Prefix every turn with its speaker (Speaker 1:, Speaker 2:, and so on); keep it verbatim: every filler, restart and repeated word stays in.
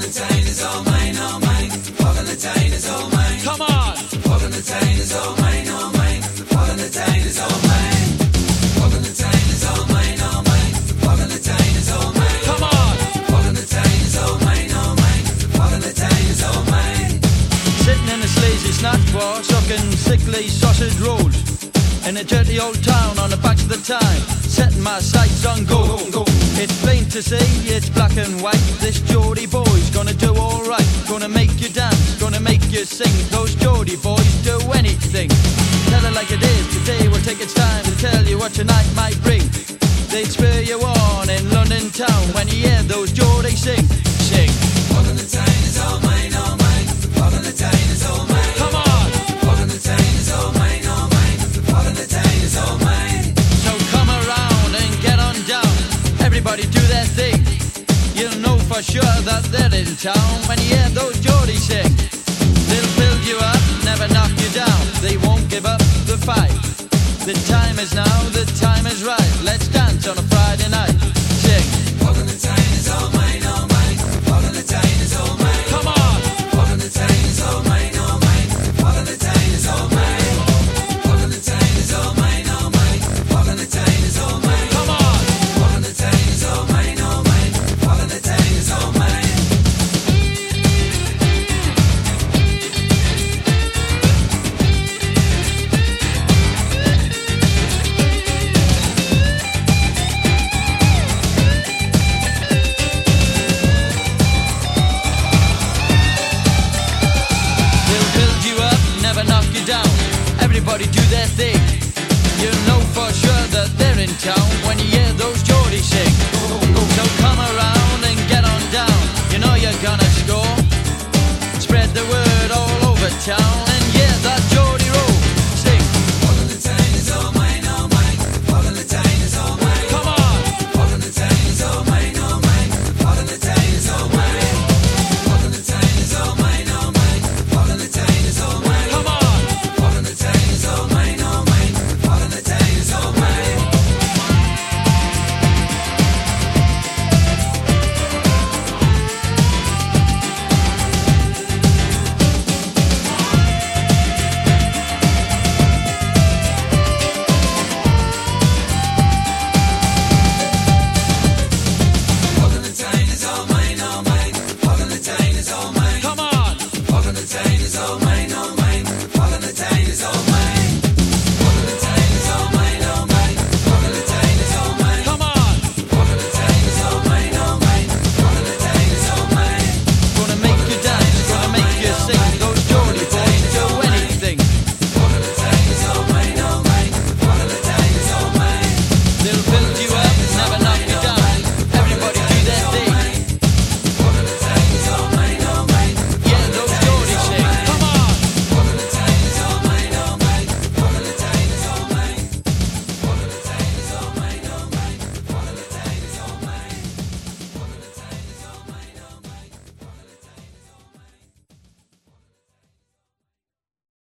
Speaker 1: the town is all mine, all mine. Walk on the town is all mine.
Speaker 2: Come on.
Speaker 1: Walk on the town is all mine, all mine. Walk on the town is all mine. Walk on the town is all mine, all mine. Walk on the town is all mine.
Speaker 2: Come on.
Speaker 1: Walk on the town is all mine, all mine. Walk on the town is all mine.
Speaker 2: Sitting in a sleazy snack bar, sucking sickly sausage rolls. In a dirty old town on the back of the time, setting my sights on gold. It's plain to see, it's black and white. This Geordie boy's gonna do alright. Gonna make you dance, gonna make you sing. Those Geordie boys do anything. Tell it like it is, today we'll take its time to tell you what tonight might bring. They'd spur you on in London town when you hear those Geordie sing. Sing.
Speaker 1: Walk on the town is all mine, all mine. Walk on the town is all mine.
Speaker 2: Come on.
Speaker 1: Walk on the town is all mine, all mine. Walk on the town is all mine.
Speaker 2: So come around and get on down. Everybody do their thing. You'll know for sure that they're in town when you hear those Geordies sing. They'll build you up, never knock you down. They won't give up the fight. The time is now, the time is right. Let's dance on a Friday night. Sing.
Speaker 1: Walk on the town is all mine, all mine. Walk on the town is all mine.
Speaker 2: Come on.
Speaker 1: Walk on the town is all mine, all mine. Walk on the town is all mine. Walk on the town is all mine, all mine. Walk on the town is all mine.
Speaker 2: Come on.
Speaker 1: Walk on the town is all mine, all mine. Walk on the town is all mine.
Speaker 2: They'll build you up, never knock you down. Everybody do their thing. You know for sure that they're in town when you hear those Geordies sing. So come around and get on down. You know you're gonna score. Spread the word all over town.